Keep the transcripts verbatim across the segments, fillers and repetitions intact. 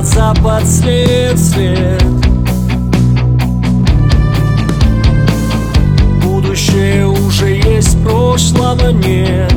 остаться под след, след. Будущее уже есть, прошлого нет.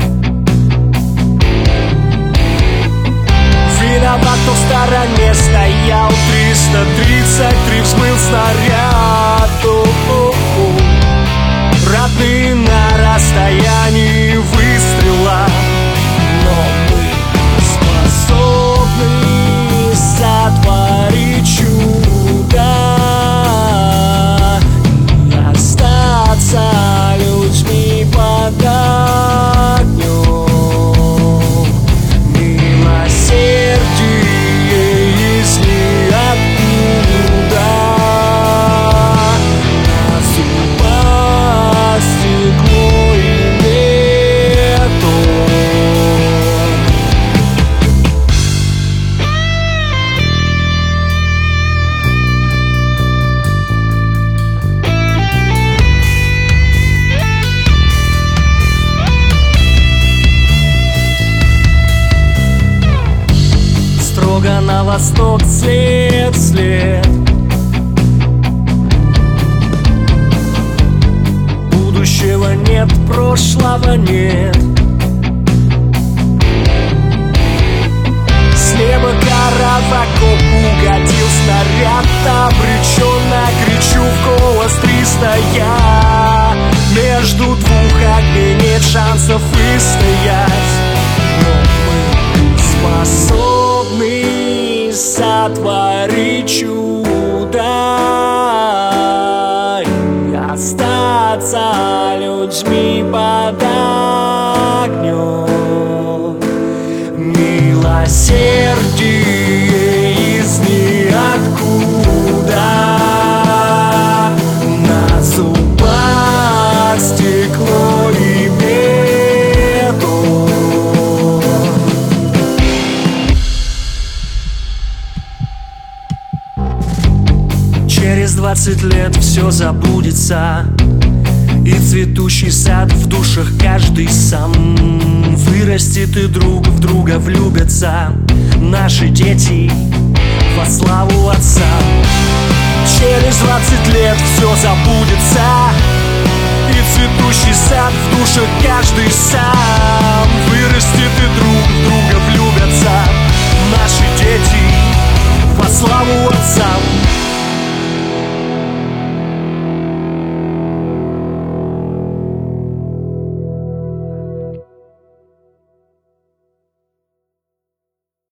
Виноват, кто в стороне стоял. Триста тридцать три взмыл снаряд. О-о-о. Родные на расстоянии выстрела, но мы способны сотворить чудо и остаться людьми под огнем. Милосердие из ниоткуда, на зубах стекло и бетон. Строго на восток след, след. Будущего нет, прошлого нет. С неба гора в окоп угодил снаряд. Обреченно кричу в голос триста я. Между двух огней нет шансов выстоять, но мы способны сотворить чудо и остаться людьми под огнем. Милосердие из ниоткуда, на зубах стекло и бетон. Через двадцать лет все забудется, и цветущий сад в душах каждый сам вырастет, и друг в друга влюбятся наши дети во славу Отца. Через двадцать лет все забудется, и цветущий сад в душах каждый сам вырастет, и друг в друга влюбятся